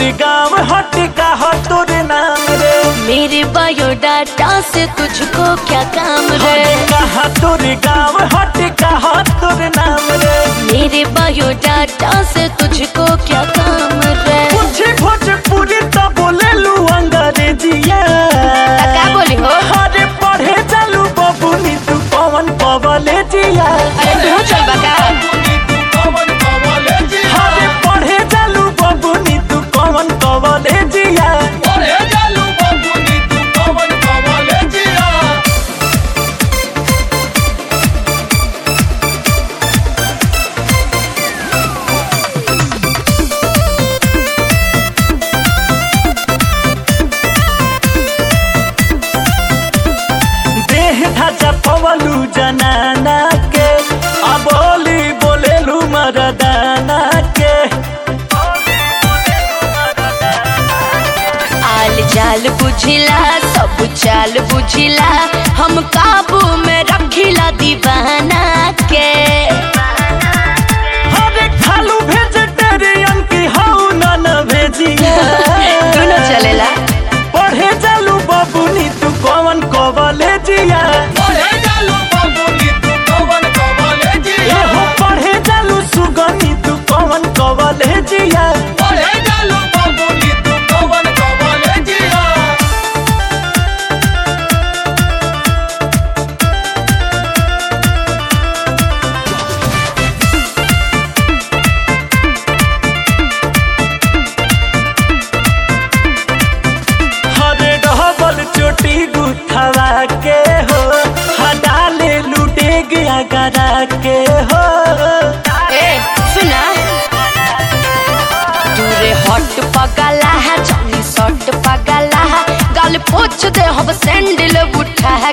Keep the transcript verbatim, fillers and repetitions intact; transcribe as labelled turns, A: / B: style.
A: गाँव हट का हो तोर नाम रे।
B: मेरे बायोडाटा से तुझको क्या काम रे।
A: कहा तोर गाँव हट का हो तोर नाम रे।
B: मेरे बायोडाटा से तुझको क्या काम रे।
A: पूछे भोजपुरी तो बोले लू अंग्रेजिया।
B: क्या बोली हो?
A: अरे पढ़े चलू बबुनी तू कौन कॉलेजिया।
B: अरे तू चल बका।
A: अरे पढ़े चलू बबुनी तू कौन कॉलेजिया। ढांचा पवलू जनाना के अबोली बोलेलू मरदाना के।
B: आल जाल बुझिला सब चाल बुझिला हम काबू में रखिला दीवाना के।
A: अरे खालू वेजिटेरियन की हाउ नन भेजिया।
B: दोनों चलेला।
A: पढ़े चलू बबुनी तू कौन कॉलेजिया। एहो पढ़े चलू सुगनी तू कौन कॉलेजिया। हरे डबल चोटी गुथवा के हो हडाले लूटे गया गरा के हो।
B: ए सुना दूरे हट पगला है जानी सट पगला है गाल पोछ दे हम सैंडल उठा